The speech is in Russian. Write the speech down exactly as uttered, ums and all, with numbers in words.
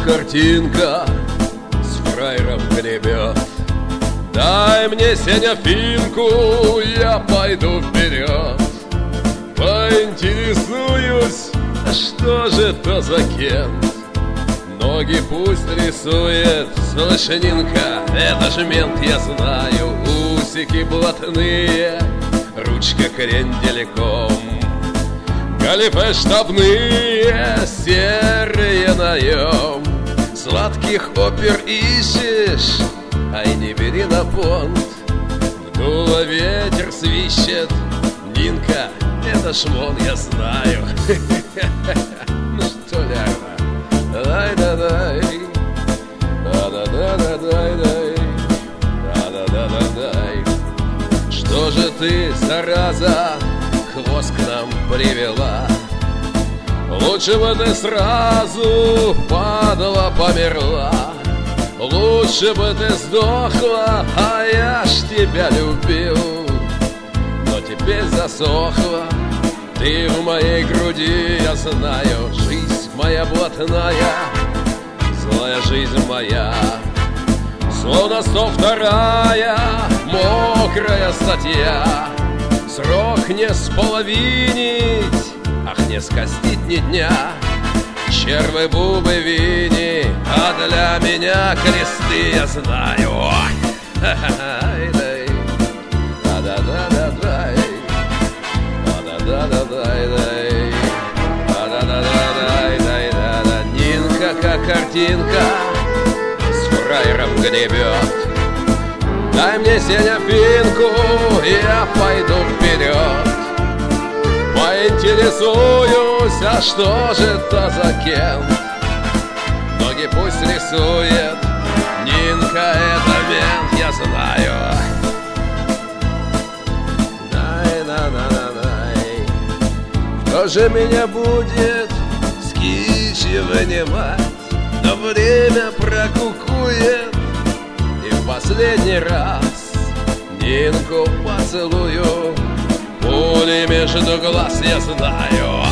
картинка с фраером гребет. Дай мне, Сеня, финку, я пойду вперед. Поинтересуюсь, а что же это за кент? Ноги пусть рисует, слышь, Нинка, это же мент, я знаю. Усики блатные, ручка крендельком, галифе штабные, серые наем. Сладких опер ищешь, ай, не бери на понт. Вдуло ветер свищет, Нинка, это шмон, я знаю. Ну что, Ляна, дай-да-дай, да-да-да-да-дай-дай, да-да-да-да-дай. Что же ты, зараза, хвост к нам привела? Лучше бы ты сразу, падла, померла. Лучше бы ты сдохла, а я ж тебя любил. Но теперь засохла ты в моей груди, я знаю. Жизнь моя блатная, злая жизнь моя, словно сто вторая мокрая статья. Срок не споловинить, ах, не скостить ни дня. Червы, бубы, вини, а для меня кресты, я знаю. Ай-дай, да-да-да-да-дай, да-да-да-да-дай, да-да-да-да-дай-дай-да-да. Нинка, как картинка, с фраером гребет. Дай мне, Сеня, финку, я пойду вперед. Поинтересуюсь, а что же это за кент? Ноги пусть рисует, Нинка, это мент, я знаю. Дай-на-на-на-дай. Кто же меня будет с кичи вынимать? Но время прокукует, и в последний раз Нинку поцелую. Пули между глаз, я знаю.